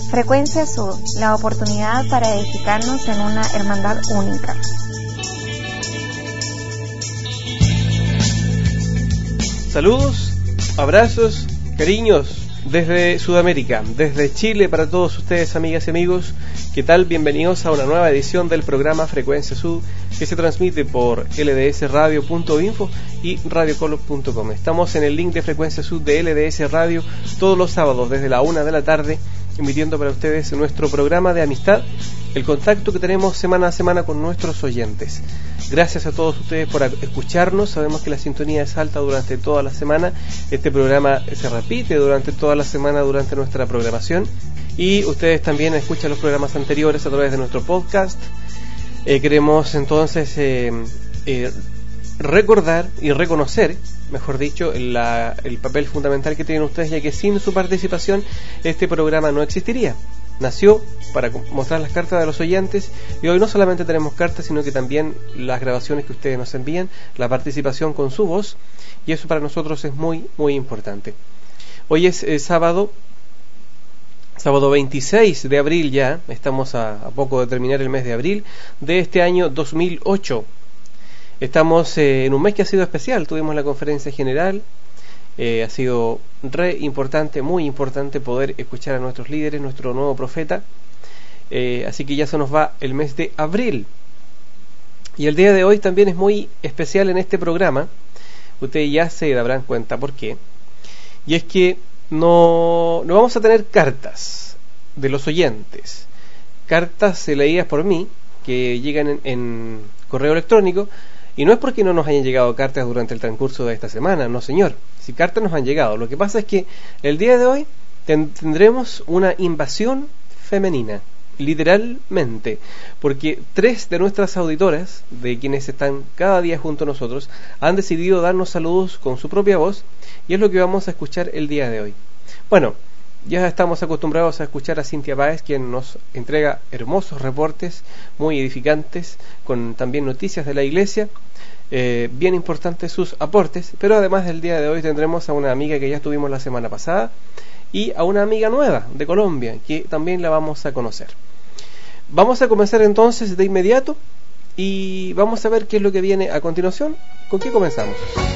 Frecuencia Sud, la oportunidad para edificarnos en una hermandad única. Saludos, abrazos, cariños desde Sudamérica, desde Chile para todos ustedes, amigas y amigos. ¿Qué tal? Bienvenidos a una nueva edición del programa Frecuencia Sud, que se transmite por ldsradio.info y radiocolor.com. Estamos en el link de Frecuencia Sud de LDS Radio todos los sábados desde la 1 de la tarde, emitiendo para ustedes nuestro programa de amistad, el contacto que tenemos semana a semana con nuestros oyentes. Gracias a todos ustedes por escucharnos. Sabemos que la sintonía es alta durante toda la semana. Este programa se repite durante toda la semana durante nuestra programación. Y ustedes también escuchan los programas anteriores a través de nuestro podcast. Queremos entonces recordar y reconocer, mejor dicho, el papel fundamental que tienen ustedes, ya que sin su participación este programa no existiría. Nació para mostrar las cartas de los oyentes, y hoy no solamente tenemos cartas, sino que también las grabaciones que ustedes nos envían, la participación con su voz, y eso para nosotros es muy, muy importante. Hoy es sábado 26 de abril ya, estamos a poco de terminar el mes de abril de este año 2008. Estamos en un mes que ha sido especial, tuvimos la conferencia general. Ha sido muy importante poder escuchar a nuestros líderes, nuestro nuevo profeta. Así que ya se nos va el mes de abril. Y el día de hoy también es muy especial en este programa. Ustedes ya se darán cuenta por qué. Y es que no vamos a tener cartas de los oyentes. Cartas leídas por mí, que llegan en correo electrónico. Y no es porque no nos hayan llegado cartas durante el transcurso de esta semana, no señor. Si cartas nos han llegado, lo que pasa es que el día de hoy tendremos una invasión femenina, literalmente, porque 3 de nuestras auditoras, de quienes están cada día junto a nosotros, han decidido darnos saludos con su propia voz, y es lo que vamos a escuchar el día de hoy. Bueno, ya estamos acostumbrados a escuchar a Cintia Páez, quien nos entrega hermosos reportes, muy edificantes, con también noticias de la iglesia, bien importantes sus aportes, pero además del día de hoy tendremos a una amiga que ya tuvimos la semana pasada y a una amiga nueva de Colombia, que también la vamos a conocer. Vamos a comenzar entonces de inmediato y vamos a ver qué es lo que viene a continuación. ¿Con qué comenzamos?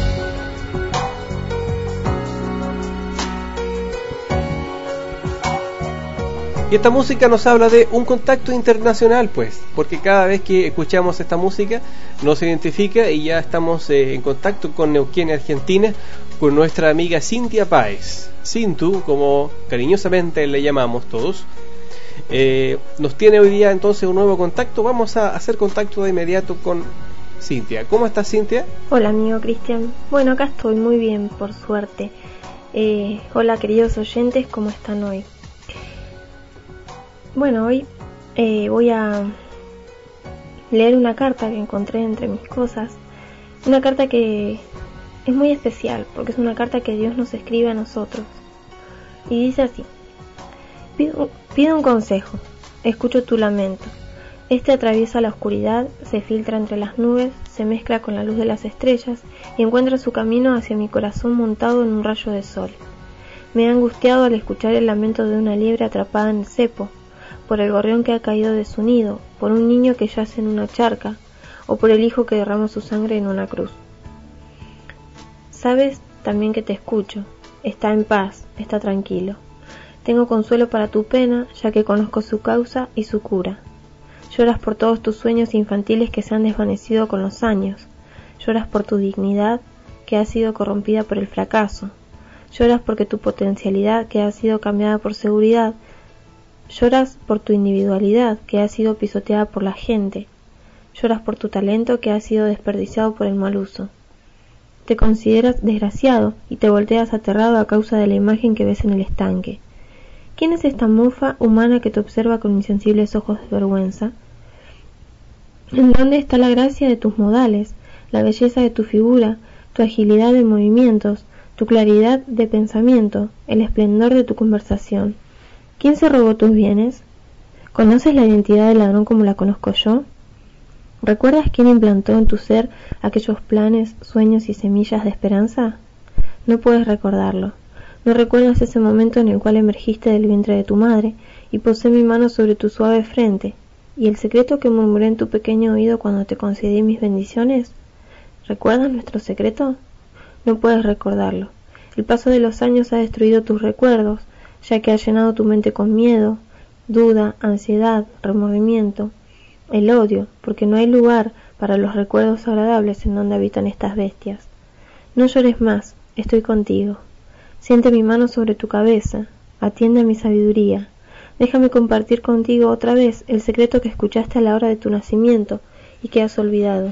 Y esta música nos habla de un contacto internacional, pues, porque cada vez que escuchamos esta música nos identifica y ya estamos en contacto con Neuquén, Argentina, con nuestra amiga Cintia Páez. Cintu, como cariñosamente le llamamos todos, nos tiene hoy día entonces un nuevo contacto. Vamos a hacer contacto de inmediato con Cintia. ¿Cómo estás, Cintia? Hola, amigo Cristian. Bueno, acá estoy muy bien, por suerte. Hola, queridos oyentes, ¿cómo están hoy? Bueno, hoy voy a leer una carta que encontré entre mis cosas. Una carta que es muy especial, porque es una carta que Dios nos escribe a nosotros. Y dice así: pido un consejo, escucho tu lamento. Este atraviesa la oscuridad, se filtra entre las nubes, se mezcla con la luz de las estrellas y encuentra su camino hacia mi corazón montado en un rayo de sol. Me he angustiado al escuchar el lamento de una liebre atrapada en el cepo, por el gorrión que ha caído de su nido, por un niño que yace en una charca, o por el hijo que derrama su sangre en una cruz. Sabes también que te escucho, está en paz, está tranquilo. Tengo consuelo para tu pena, ya que conozco su causa y su cura. Lloras por todos tus sueños infantiles que se han desvanecido con los años. Lloras por tu dignidad, que ha sido corrompida por el fracaso. Lloras porque tu potencialidad, que ha sido cambiada por seguridad. Lloras por tu individualidad, que ha sido pisoteada por la gente. Lloras por tu talento, que ha sido desperdiciado por el mal uso. Te consideras desgraciado y te volteas aterrado a causa de la imagen que ves en el estanque. ¿Quién es esta mufa humana que te observa con insensibles ojos de vergüenza? ¿En dónde está la gracia de tus modales, la belleza de tu figura, tu agilidad de movimientos, tu claridad de pensamiento, el esplendor de tu conversación? ¿Quién se robó tus bienes? ¿Conoces la identidad del ladrón como la conozco yo? ¿Recuerdas quién implantó en tu ser aquellos planes, sueños y semillas de esperanza? No puedes recordarlo. ¿No recuerdas ese momento en el cual emergiste del vientre de tu madre y posé mi mano sobre tu suave frente, y el secreto que murmuré en tu pequeño oído cuando te concedí mis bendiciones? ¿Recuerdas nuestro secreto? No puedes recordarlo. El paso de los años ha destruido tus recuerdos, ya que ha llenado tu mente con miedo, duda, ansiedad, remordimiento, el odio, porque no hay lugar para los recuerdos agradables en donde habitan estas bestias. No llores más, estoy contigo. Siente mi mano sobre tu cabeza, atiende a mi sabiduría. Déjame compartir contigo otra vez el secreto que escuchaste a la hora de tu nacimiento y que has olvidado.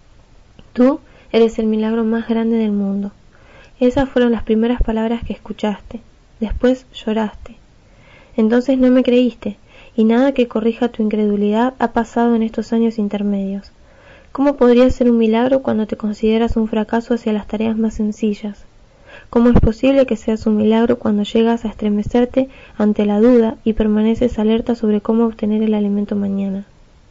Tú eres el milagro más grande del mundo. Esas fueron las primeras palabras que escuchaste. Después lloraste. Entonces no me creíste, y nada que corrija tu incredulidad ha pasado en estos años intermedios. ¿Cómo podría ser un milagro cuando te consideras un fracaso hacia las tareas más sencillas? ¿Cómo es posible que seas un milagro cuando llegas a estremecerte ante la duda y permaneces alerta sobre cómo obtener el alimento mañana?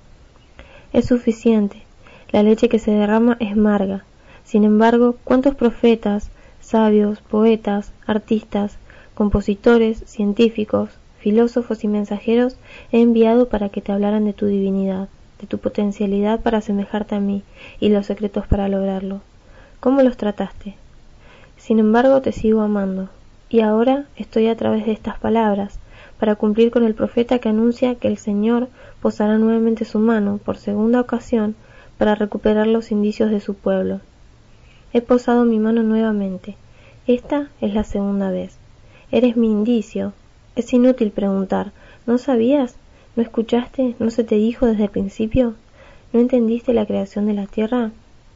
Es suficiente. La leche que se derrama es amarga. Sin embargo, ¿cuántos profetas, sabios, poetas, artistas, compositores, científicos, filósofos y mensajeros he enviado para que te hablaran de tu divinidad, de tu potencialidad para asemejarte a mí y los secretos para lograrlo? ¿Cómo los trataste? Sin embargo, te sigo amando, y ahora estoy a través de estas palabras, para cumplir con el profeta que anuncia que el Señor posará nuevamente su mano, por segunda ocasión, para recuperar los indicios de su pueblo. He posado mi mano nuevamente. Esta es la segunda vez. Eres mi indicio. Es inútil preguntar. ¿No sabías? ¿No escuchaste? ¿No se te dijo desde el principio? ¿No entendiste la creación de la tierra?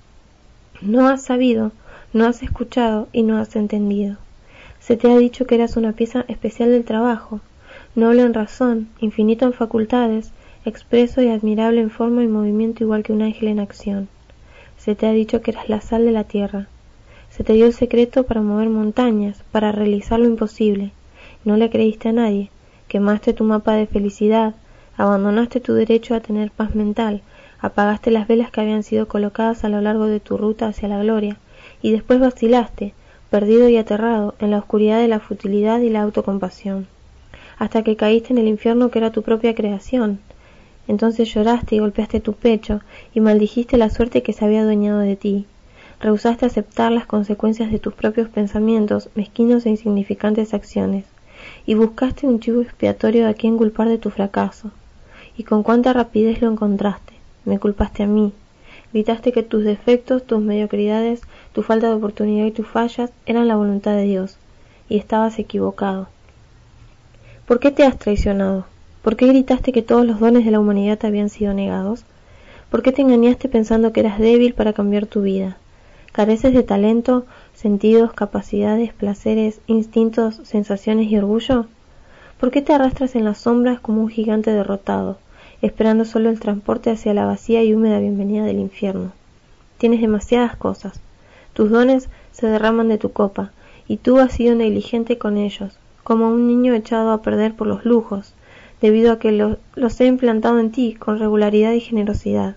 No has sabido, no has escuchado y no has entendido. Se te ha dicho que eras una pieza especial del trabajo, noble en razón, infinito en facultades, expreso y admirable en forma y movimiento igual que un ángel en acción. Se te ha dicho que eras la sal de la tierra. Se te dio el secreto para mover montañas, para realizar lo imposible. No le creíste a nadie. Quemaste tu mapa de felicidad, abandonaste tu derecho a tener paz mental, apagaste las velas que habían sido colocadas a lo largo de tu ruta hacia la gloria, y después vacilaste, perdido y aterrado, en la oscuridad de la futilidad y la autocompasión, hasta que caíste en el infierno que era tu propia creación. Entonces lloraste y golpeaste tu pecho, y maldijiste la suerte que se había adueñado de ti. Rehusaste aceptar las consecuencias de tus propios pensamientos, mezquinos e insignificantes acciones, y buscaste un chivo expiatorio a quien culpar de tu fracaso. Y con cuánta rapidez lo encontraste. Me culpaste a mí. Gritaste que tus defectos, tus mediocridades, tu falta de oportunidad y tus fallas eran la voluntad de Dios, y estabas equivocado. ¿Por qué te has traicionado? ¿Por qué gritaste que todos los dones de la humanidad te habían sido negados? ¿Por qué te engañaste pensando que eras débil para cambiar tu vida? ¿Careces de talento, sentidos, capacidades, placeres, instintos, sensaciones y orgullo? ¿Por qué te arrastras en las sombras como un gigante derrotado, esperando solo el transporte hacia la vacía y húmeda bienvenida del infierno? Tienes demasiadas cosas. Tus dones se derraman de tu copa, y tú has sido negligente con ellos, como un niño echado a perder por los lujos, debido a que los he implantado en ti con regularidad y generosidad.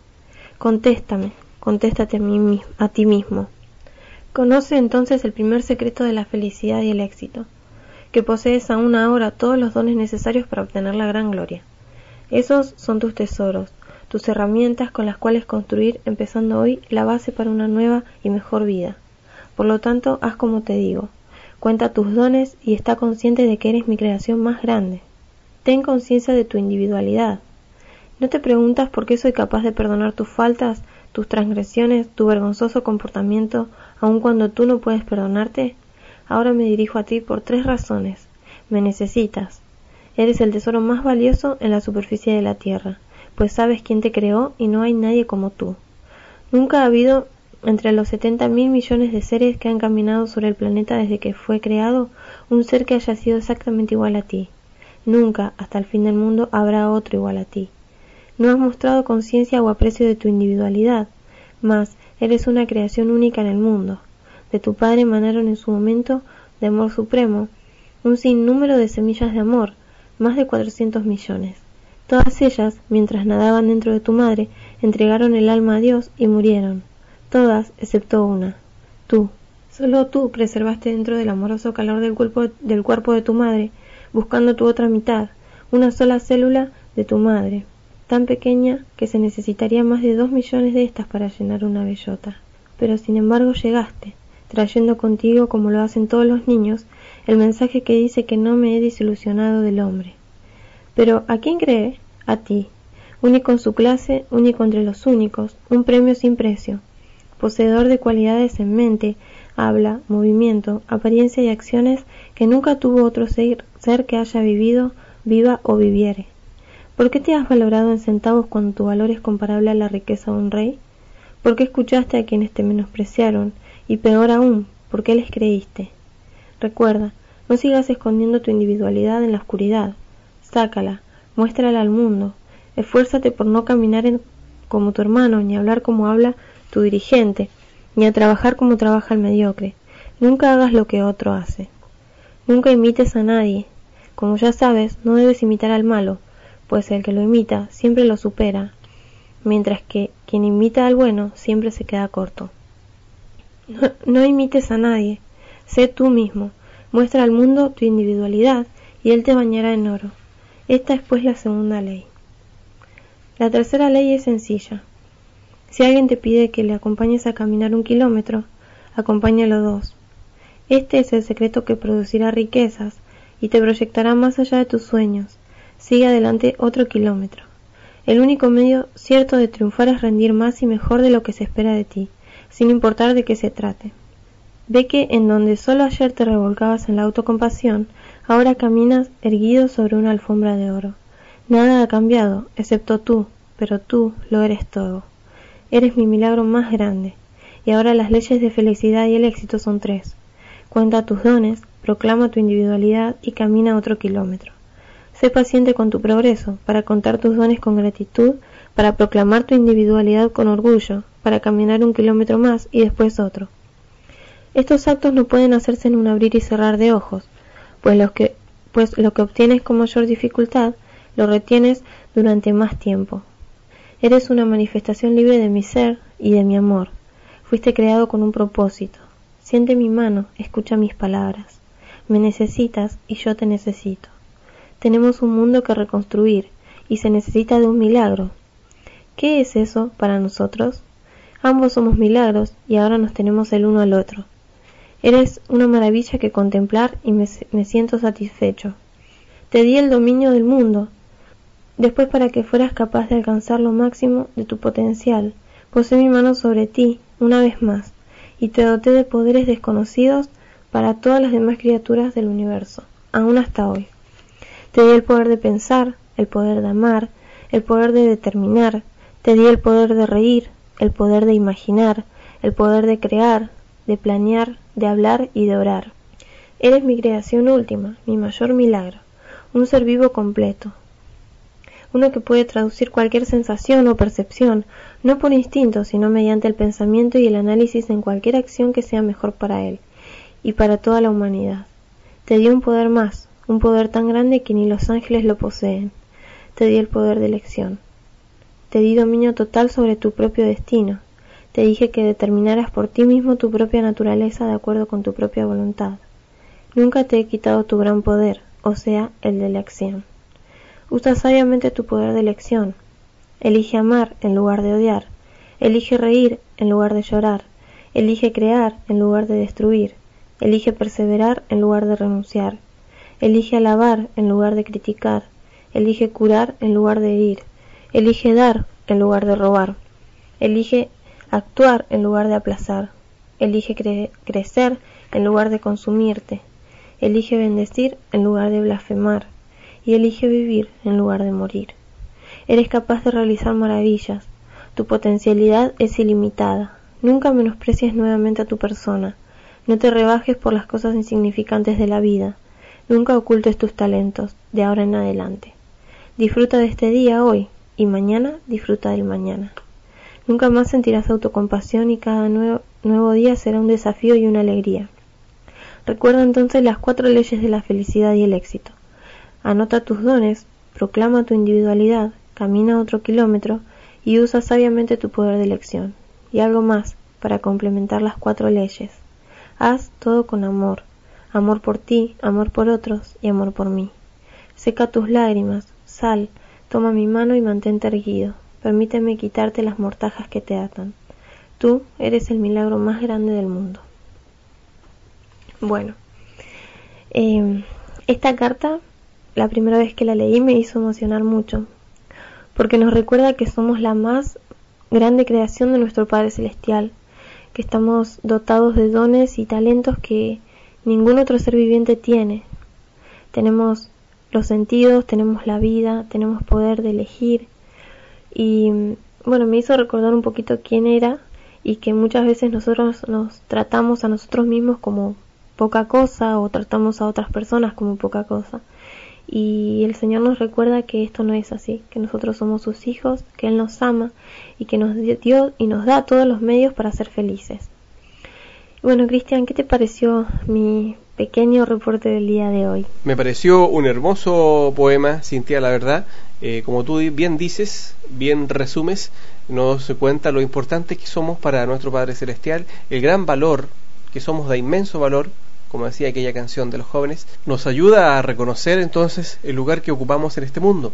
Contéstate a ti mismo. Conoce entonces el primer secreto de la felicidad y el éxito, que posees aún ahora todos los dones necesarios para obtener la gran gloria. Esos son tus tesoros, tus herramientas con las cuales construir, empezando hoy, la base para una nueva y mejor vida. Por lo tanto, haz como te digo. Cuenta tus dones y está consciente de que eres mi creación más grande. Ten conciencia de tu individualidad. ¿No te preguntas por qué soy capaz de perdonar tus faltas, tus transgresiones, tu vergonzoso comportamiento, aun cuando tú no puedes perdonarte? Ahora me dirijo a ti por 3 razones. Me necesitas. Eres el tesoro más valioso en la superficie de la tierra, pues sabes quién te creó y no hay nadie como tú. Nunca ha habido entre los 70.000 millones de seres que han caminado sobre el planeta desde que fue creado un ser que haya sido exactamente igual a ti. Nunca, hasta el fin del mundo, habrá otro igual a ti. No has mostrado conciencia o aprecio de tu individualidad, mas eres una creación única en el mundo. De tu Padre emanaron en su momento de amor supremo un sinnúmero de semillas de amor, más de 400 millones. Todas ellas, mientras nadaban dentro de tu madre, entregaron el alma a Dios y murieron. Todas, excepto una. Tú, Solo tú preservaste dentro del amoroso calor del cuerpo de tu madre, buscando tu otra mitad, una sola célula de tu madre, tan pequeña que se necesitaría más de 2 millones de estas para llenar una bellota. Pero sin embargo llegaste, trayendo contigo, como lo hacen todos los niños, el mensaje que dice que no me he desilusionado del hombre. Pero ¿a quién cree? A ti, único en su clase, único entre los únicos, un premio sin precio, poseedor de cualidades en mente, habla, movimiento, apariencia y acciones que nunca tuvo otro ser que haya vivido, viva o viviere. ¿Por qué te has valorado en centavos cuando tu valor es comparable a la riqueza de un rey? ¿Por qué escuchaste a quienes te menospreciaron? Y peor aún, ¿por qué les creíste? Recuerda, no sigas escondiendo tu individualidad en la oscuridad. Sácala, muéstrala al mundo. Esfuérzate por no caminar como tu hermano, ni hablar como habla tu dirigente, ni a trabajar como trabaja el mediocre. Nunca hagas lo que otro hace. Nunca imites a nadie. Como ya sabes, no debes imitar al malo, pues el que lo imita siempre lo supera, mientras que quien imita al bueno siempre se queda corto. No imites a nadie, sé tú mismo, muestra al mundo tu individualidad y él te bañará en oro. Esta es pues la segunda ley. La tercera ley es sencilla. Si alguien te pide que le acompañes a caminar 1 kilómetro, acompáñalo 2. Este es el secreto que producirá riquezas y te proyectará más allá de tus sueños. Sigue adelante otro kilómetro. El único medio cierto de triunfar es rendir más y mejor de lo que se espera de ti, sin importar de qué se trate. Ve que en donde solo ayer te revolcabas en la autocompasión, ahora caminas erguido sobre una alfombra de oro. Nada ha cambiado, excepto tú, pero tú lo eres todo. Eres mi milagro más grande, y ahora las leyes de felicidad y el éxito son 3. Cuenta tus dones, proclama tu individualidad y camina otro kilómetro. Sé paciente con tu progreso, para contar tus dones con gratitud, para proclamar tu individualidad con orgullo, para caminar 1 kilómetro más y después otro. Estos actos no pueden hacerse en un abrir y cerrar de ojos, pues lo que obtienes con mayor dificultad, lo retienes durante más tiempo. Eres una manifestación libre de mi ser y de mi amor. Fuiste creado con un propósito. Siente mi mano, escucha mis palabras. Me necesitas y yo te necesito. Tenemos un mundo que reconstruir y se necesita de un milagro. ¿Qué es eso para nosotros? Ambos somos milagros y ahora nos tenemos el uno al otro. Eres una maravilla que contemplar y me siento satisfecho. Te di el dominio del mundo, después para que fueras capaz de alcanzar lo máximo de tu potencial. Posé mi mano sobre ti una vez más y te doté de poderes desconocidos para todas las demás criaturas del universo, aún hasta hoy. Te di el poder de pensar, el poder de amar, el poder de determinar, te di el poder de reír, el poder de imaginar, el poder de crear, de planear, de hablar y de orar. Eres mi creación última, mi mayor milagro, un ser vivo completo. Uno que puede traducir cualquier sensación o percepción, no por instinto, sino mediante el pensamiento y el análisis en cualquier acción que sea mejor para él y para toda la humanidad. Te di un poder más, un poder tan grande que ni los ángeles lo poseen. Te di el poder de elección. Te di dominio total sobre tu propio destino. Te dije que determinaras por ti mismo tu propia naturaleza de acuerdo con tu propia voluntad. Nunca te he quitado tu gran poder, o sea, el de elección. Usa sabiamente tu poder de elección. Elige amar en lugar de odiar. Elige reír en lugar de llorar. Elige crear en lugar de destruir. Elige perseverar en lugar de renunciar. Elige alabar en lugar de criticar. Elige curar en lugar de herir. Elige dar en lugar de robar. Elige actuar en lugar de aplazar. Elige crecer en lugar de consumirte. Elige bendecir en lugar de blasfemar. Y elige vivir en lugar de morir. Eres capaz de realizar maravillas. Tu potencialidad es ilimitada. Nunca menosprecies nuevamente a tu persona. No te rebajes por las cosas insignificantes de la vida. Nunca ocultes tus talentos, de ahora en adelante. Disfruta de este día hoy, y mañana disfruta del mañana. Nunca más sentirás autocompasión y cada nuevo día será un desafío y una alegría. Recuerda entonces las 4 leyes de la felicidad y el éxito. Anota tus dones, proclama tu individualidad, camina otro kilómetro y usa sabiamente tu poder de elección. Y algo más para complementar las 4 leyes. Haz todo con amor, amor por ti, amor por otros y amor por mí. Seca tus lágrimas, sal, toma mi mano y mantente erguido. Permíteme quitarte las mortajas que te atan. Tú eres el milagro más grande del mundo. Bueno, esta carta, la primera vez que la leí me hizo emocionar mucho, porque nos recuerda que somos la más grande creación de nuestro Padre Celestial, que estamos dotados de dones y talentos que ningún otro ser viviente tiene. Tenemos los sentidos, tenemos la vida, tenemos poder de elegir. Y bueno, me hizo recordar un poquito quién era y que muchas veces nosotros nos tratamos a nosotros mismos como poca cosa o tratamos a otras personas como poca cosa. Y el Señor nos recuerda que esto no es así, que nosotros somos sus hijos, que Él nos ama y que nos dio y nos da todos los medios para ser felices. Bueno, Cristian, ¿qué te pareció mi pequeño reporte del día de hoy? Me pareció un hermoso poema, Cintia, la verdad. Como tú bien dices, bien resumes, nos cuenta lo importante que somos para nuestro Padre Celestial, el gran valor, que somos de inmenso valor, como decía aquella canción de los jóvenes, nos ayuda a reconocer entonces el lugar que ocupamos en este mundo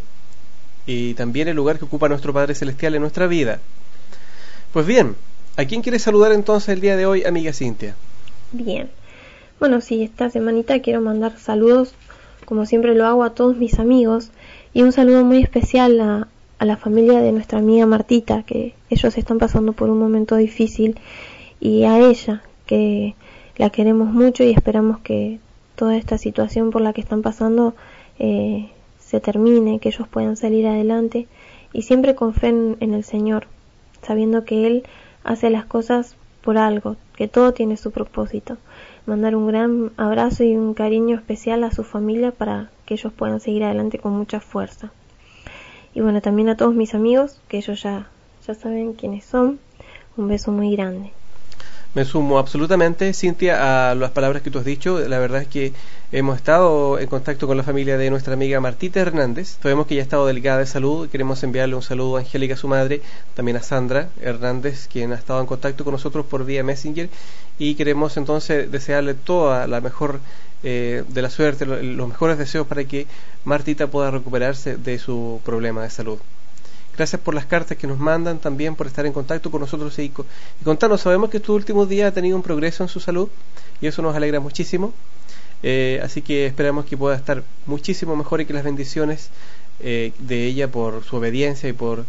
y también el lugar que ocupa nuestro Padre Celestial en nuestra vida. Pues bien, ¿a quién quieres saludar entonces el día de hoy, amiga Cintia? Bien, bueno, sí, esta semanita quiero mandar saludos, como siempre lo hago, a todos mis amigos, y un saludo muy especial a la familia de nuestra amiga Martita, que ellos están pasando por un momento difícil, y a ella, que la queremos mucho y esperamos que toda esta situación por la que están pasando se termine, que ellos puedan salir adelante y siempre con fe en el Señor, sabiendo que Él hace las cosas por algo, que todo tiene su propósito. Mandar un gran abrazo y un cariño especial a su familia para que ellos puedan seguir adelante con mucha fuerza. Y bueno, también a todos mis amigos, que ellos ya saben quiénes son, un beso muy grande. Me sumo absolutamente, Cintia, a las palabras que tú has dicho. La verdad es que hemos estado en contacto con la familia de nuestra amiga Martita Hernández. Sabemos que ella ha estado delicada de salud. Queremos enviarle un saludo a Angélica, su madre, también a Sandra Hernández, quien ha estado en contacto con nosotros por vía Messenger. Y queremos entonces desearle toda la mejor de la suerte, los mejores deseos para que Martita pueda recuperarse de su problema de salud. Gracias por las cartas que nos mandan, también por estar en contacto con nosotros y contarnos. Sabemos que estos últimos días ha tenido un progreso en su salud y eso nos alegra muchísimo. Así que esperamos que pueda estar muchísimo mejor y que las bendiciones de ella por su obediencia y por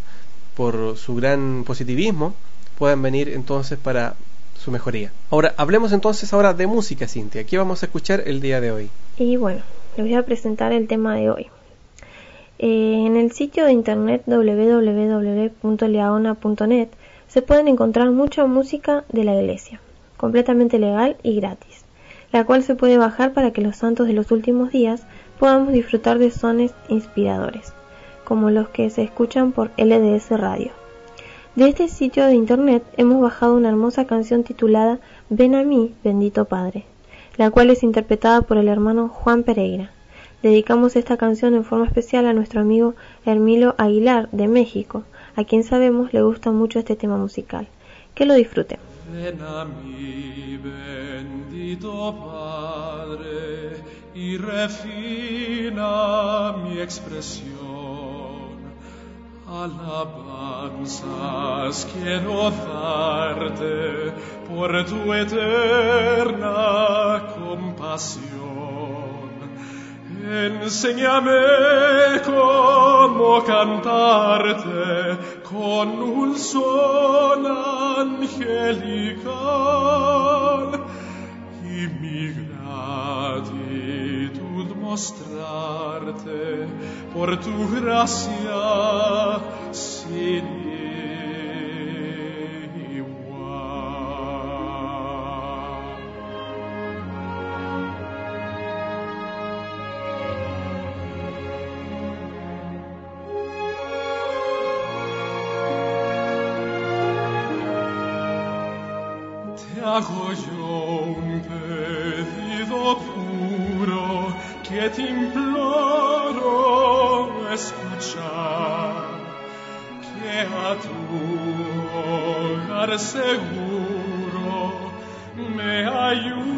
su gran positivismo puedan venir entonces para su mejoría. Ahora, hablemos entonces ahora de música, Cintia. ¿Qué vamos a escuchar el día de hoy? Y bueno, les voy a presentar el tema de hoy. En el sitio de internet www.leaona.net se pueden encontrar mucha música de la iglesia, completamente legal y gratis, la cual se puede bajar para que los santos de los últimos días podamos disfrutar de sones inspiradores, como los que se escuchan por LDS Radio. De este sitio de internet hemos bajado una hermosa canción titulada Ven a mí, bendito Padre, la cual es interpretada por el hermano Juan Pereira. Dedicamos esta canción en forma especial a nuestro amigo Hermilo Aguilar de México, a quien sabemos le gusta mucho este tema musical. Que lo disfruten. Ven a mí, bendito Padre, y refina mi expresión. Alabanzas quiero darte por tu eterna compasión. Enséñame cómo cantarte con un son angelical y mi gratitud mostrarte por tu gracia sin igual. Te hago yo un pedido puro que te imploro escuchar, que a tu hogar seguro me ayude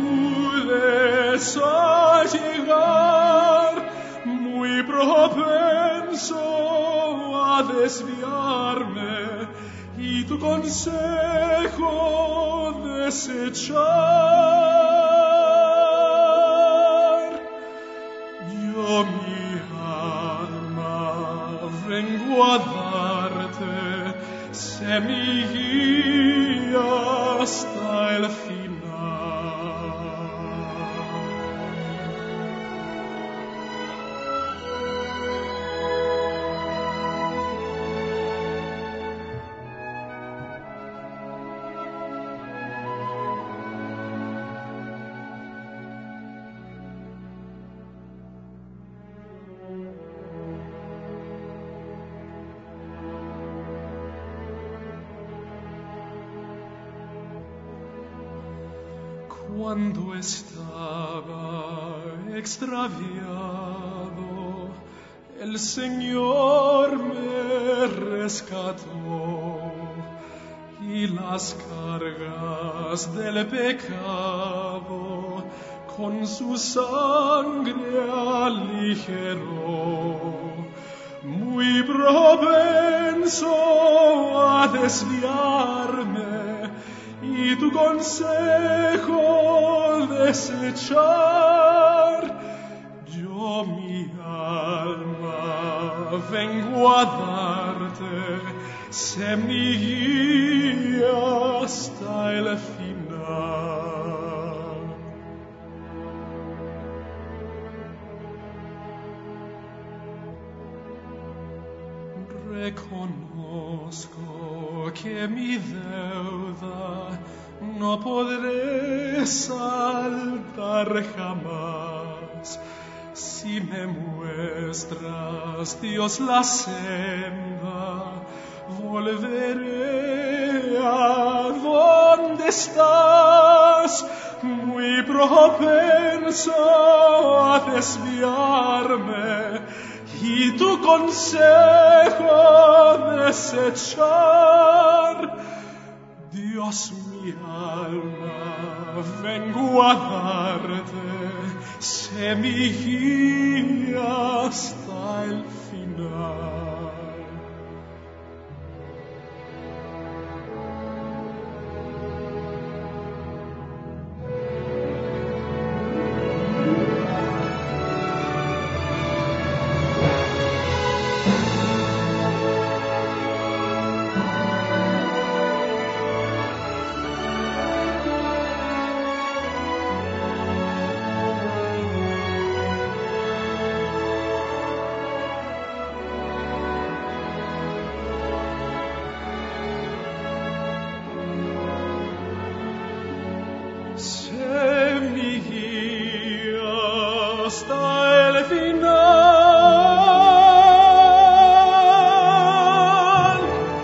propenso a llegar, muy propenso a desviarme y tu consejo desechar. Yo mi alma vengo a darte, sé mi guía hasta el final. Cuando estaba extraviado, el Señor me rescató y las cargas del pecado con su sangre aligeró. Muy propenso a desviarme y tu consejo desechar, yo mi alma vengo a darte, sé mi guía hasta el final. Reconozco que mi deuda no podré saldar jamás. Si me muestras, Dios, la senda, volveré a donde estás, muy propenso a desviarme y tu consejo desechar. Dios, mi alma vengo a darte, sé mi guía hasta el final. Sé mi guía hasta el final.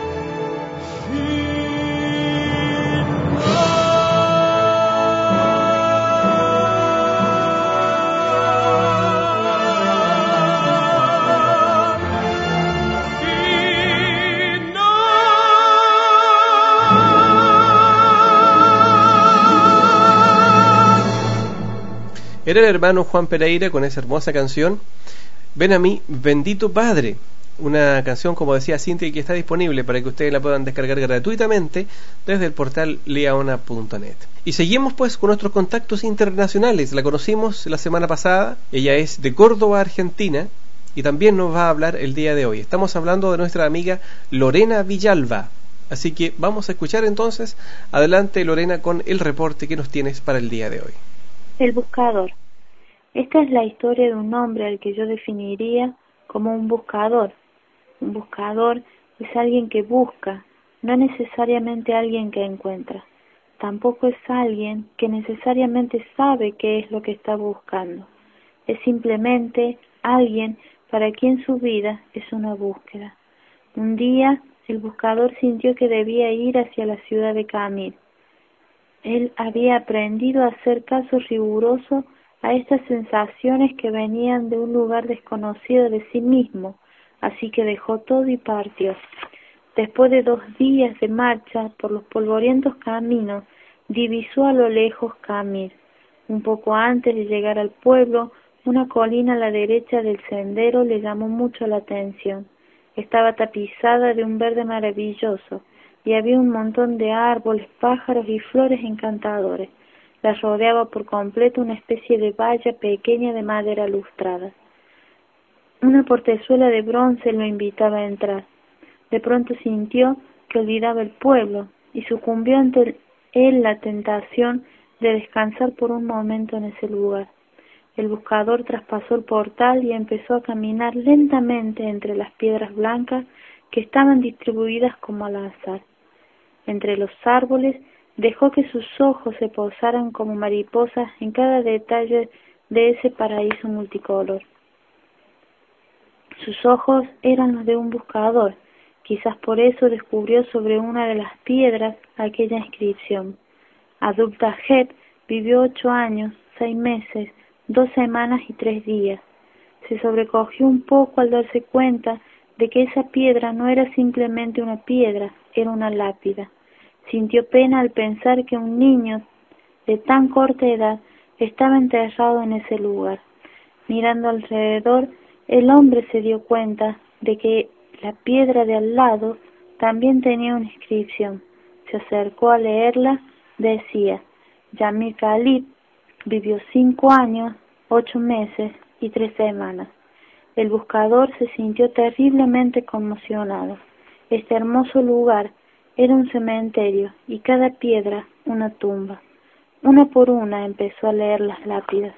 Era el hermano Juan Pereira con esa hermosa canción Ven a mí, bendito Padre, una canción, como decía Cintia, que está disponible para que ustedes la puedan descargar gratuitamente desde el portal liaona.net. Y seguimos pues con nuestros contactos internacionales. La conocimos la semana pasada, ella es de Córdoba, Argentina, y también nos va a hablar el día de hoy. Estamos hablando de nuestra amiga Lorena Villalba. Así que vamos a escuchar entonces. Adelante, Lorena, con el reporte que nos tienes para el día de hoy. El buscador. Esta es la historia de un hombre al que yo definiría como un buscador. Un buscador es alguien que busca, no necesariamente alguien que encuentra. Tampoco es alguien que necesariamente sabe qué es lo que está buscando. Es simplemente alguien para quien su vida es una búsqueda. Un día, el buscador sintió que debía ir hacia la ciudad de Camir. Él había aprendido a hacer caso riguroso a estas sensaciones que venían de un lugar desconocido de sí mismo, así que dejó todo y partió. Después de 2 días de marcha por los polvorientos caminos, divisó a lo lejos Camir, Un poco antes de llegar al pueblo, una colina a la derecha del sendero le llamó mucho la atención. Estaba tapizada de un verde maravilloso y había un montón de árboles, pájaros y flores encantadores. La rodeaba por completo una especie de valla pequeña de madera lustrada. Una portezuela de bronce lo invitaba a entrar. De pronto sintió que olvidaba el pueblo y sucumbió ante él la tentación de descansar por un momento en ese lugar. El buscador traspasó el portal y empezó a caminar lentamente entre las piedras blancas que estaban distribuidas como al azar. Entre los árboles dejó que sus ojos se posaran como mariposas en cada detalle de ese paraíso multicolor. Sus ojos eran los de un buscador, quizás por eso descubrió sobre una de las piedras aquella inscripción: Abdul-Taher vivió 8 años, 6 meses, 2 semanas y 3 días. Se sobrecogió un poco al darse cuenta de que esa piedra no era simplemente una piedra, era una lápida. Sintió pena al pensar que un niño de tan corta edad estaba enterrado en ese lugar. Mirando alrededor, el hombre se dio cuenta de que la piedra de al lado también tenía una inscripción. Se acercó a leerla, decía: Yamir Khalid vivió 5 años, 8 meses y 3 semanas. El buscador se sintió terriblemente conmocionado. Este hermoso lugar era un cementerio y cada piedra una tumba. Una por una empezó a leer las lápidas.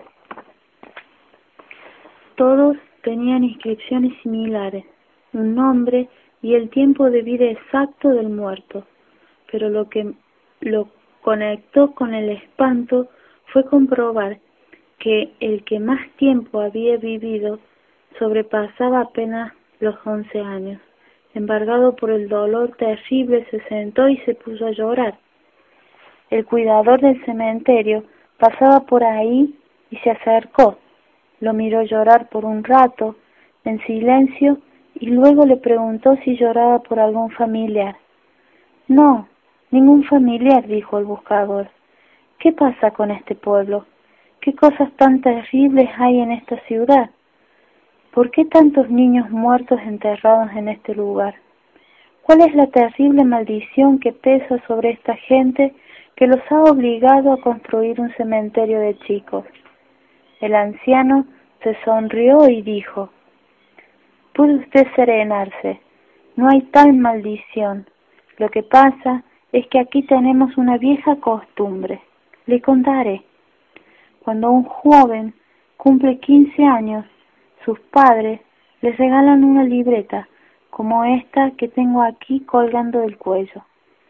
Todos tenían inscripciones similares, un nombre y el tiempo de vida exacto del muerto, pero lo que lo conectó con el espanto fue comprobar que el que más tiempo había vivido sobrepasaba apenas los 11 años. Embargado por el dolor terrible, se sentó y se puso a llorar. El cuidador del cementerio pasaba por ahí y se acercó. Lo miró llorar por un rato, en silencio, y luego le preguntó si lloraba por algún familiar. No, ningún familiar, dijo el buscador. ¿Qué pasa con este pueblo? ¿Qué cosas tan terribles hay en esta ciudad? ¿Por qué tantos niños muertos enterrados en este lugar? ¿Cuál es la terrible maldición que pesa sobre esta gente que los ha obligado a construir un cementerio de chicos? El anciano se sonrió y dijo: puede usted serenarse, no hay tal maldición. Lo que pasa es que aquí tenemos una vieja costumbre. Le contaré. Cuando un joven cumple 15 años, sus padres les regalan una libreta como esta que tengo aquí colgando del cuello.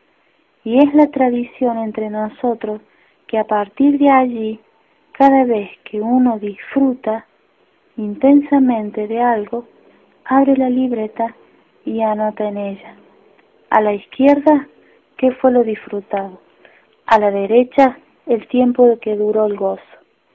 Y es la tradición entre nosotros que a partir de allí, cada vez que uno disfruta intensamente de algo, abre la libreta y anota en ella. A la izquierda, ¿qué fue lo disfrutado? A la derecha, el tiempo de que duró el gozo.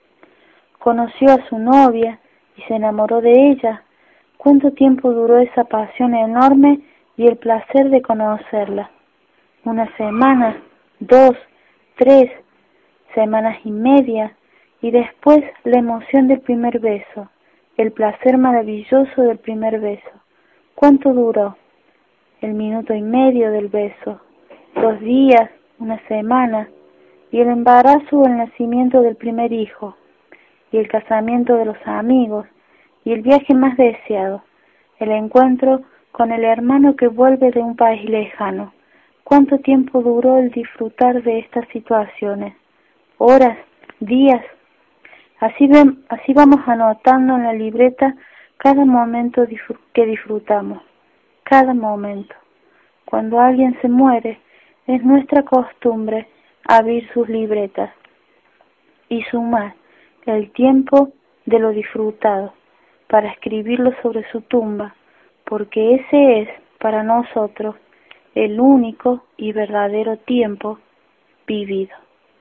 Conoció a su novia y se enamoró de ella. ¿Cuánto tiempo duró esa pasión enorme y el placer de conocerla? 1 semana, 2, 3, semanas y media, y después la emoción del primer beso, el placer maravilloso del primer beso. ¿Cuánto duró? El minuto y medio del beso, 2 días, 1 semana, y el embarazo o el nacimiento del primer hijo, y el casamiento de los amigos, y el viaje más deseado, el encuentro con el hermano que vuelve de un país lejano. ¿Cuánto tiempo duró el disfrutar de estas situaciones? Horas, días. Así vamos anotando en la libreta cada momento que disfrutamos, cada momento. Cuando alguien se muere, es nuestra costumbre abrir sus libretas y sumar el tiempo de lo disfrutado para escribirlo sobre su tumba, porque ese es, para nosotros, el único y verdadero tiempo vivido.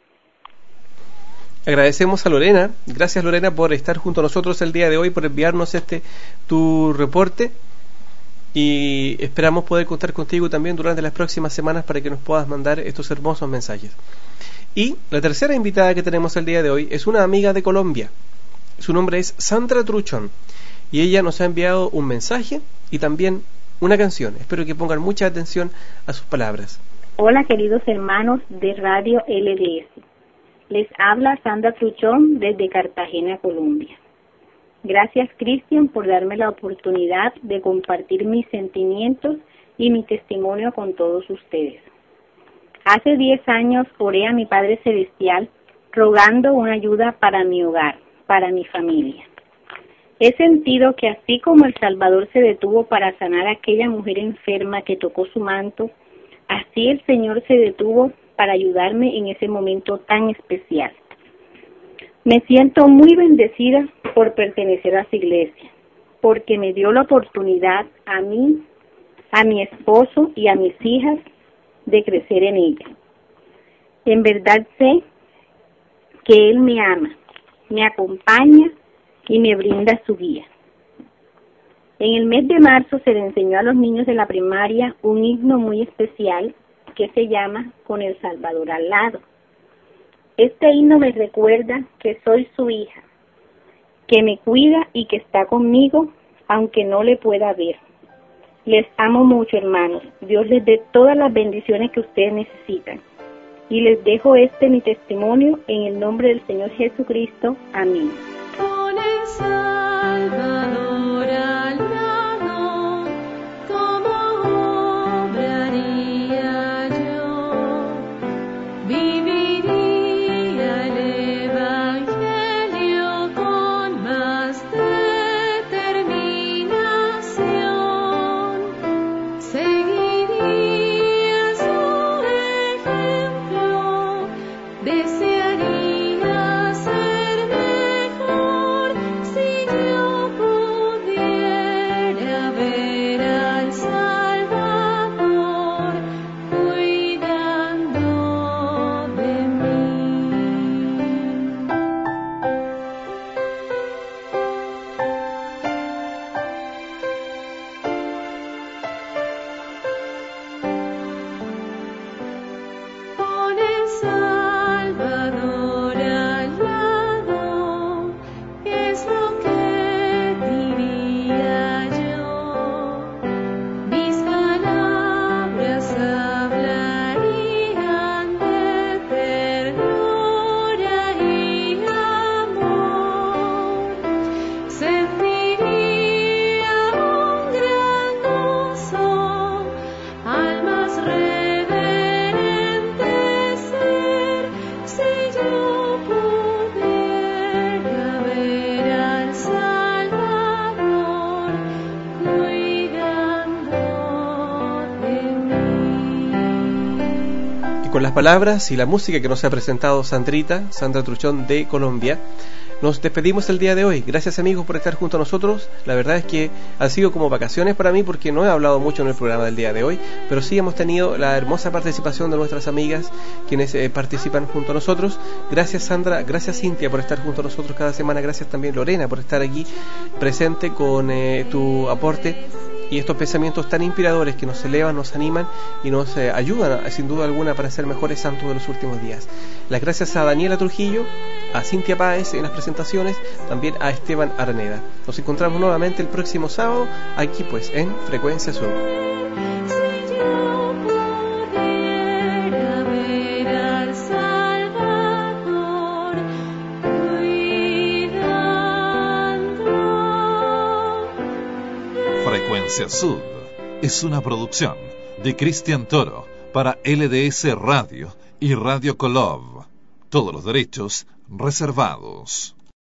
Agradecemos a Lorena. Gracias, Lorena, por estar junto a nosotros el día de hoy, por enviarnos tu reporte, y esperamos poder contar contigo también durante las próximas semanas para que nos puedas mandar estos hermosos mensajes. Y la tercera invitada que tenemos el día de hoy es una amiga de Colombia. Su nombre es Sandra Truchón y ella nos ha enviado un mensaje y también una canción. Espero que pongan mucha atención a sus palabras. Hola, queridos hermanos de Radio LDS. Les habla Sandra Truchón desde Cartagena, Colombia. Gracias, Cristian, por darme la oportunidad de compartir mis sentimientos y mi testimonio con todos ustedes. Hace 10 años oré a mi Padre Celestial rogando una ayuda para mi hogar, para mi familia. He sentido que así como el Salvador se detuvo para sanar a aquella mujer enferma que tocó su manto, así el Señor se detuvo para ayudarme en ese momento tan especial. Me siento muy bendecida por pertenecer a su iglesia, porque me dio la oportunidad a mí, a mi esposo y a mis hijas de crecer en ella. En verdad sé que Él me ama, me acompaña y me brinda su guía. En el mes de marzo se le enseñó a los niños de la primaria un himno muy especial que se llama Con el Salvador al lado. Este himno me recuerda que soy su hija, que me cuida y que está conmigo aunque no le pueda ver. Les amo mucho, hermanos. Dios les dé todas las bendiciones que ustedes necesitan. Y les dejo mi testimonio en el nombre del Señor Jesucristo. Amén. Con el Salvador al lado, ¿cómo obraría yo? Viviría el Evangelio con más determinación. Seguiría su ejemplo, desearía ser mejor si yo pudiera ver al Salvador cuidando de mí. Con el Salvador al lado, ¿qué es lo que diría yo? Mis palabras hablarían de ternura y amor. Sentiría un gran gozo al más reverente ser si yo pudiera ver al Salvador cuidando de mí. Y con las palabras y la música que nos ha presentado Sandra Truchón de Colombia, nos despedimos el día de hoy. Gracias, amigos, por estar junto a nosotros. La verdad es que han sido como vacaciones para mí porque no he hablado mucho en el programa del día de hoy, pero sí hemos tenido la hermosa participación de nuestras amigas quienes participan junto a nosotros. Gracias, Sandra, gracias, Cintia, por estar junto a nosotros cada semana. Gracias también, Lorena, por estar aquí presente con tu aporte y estos pensamientos tan inspiradores que nos elevan, nos animan y nos ayudan sin duda alguna para ser mejores santos de los últimos días. Las gracias a Daniela Trujillo, a Cintia Páez en las presentaciones, también a Esteban Araneda. Nos encontramos nuevamente el próximo sábado aquí pues en Frecuencia Sur. Si yo pudiera ver al Salvador cuidando. Frecuencia Sud es una producción de Cristian Toro para LDS Radio y Radio Colov. Todos los derechos reservados.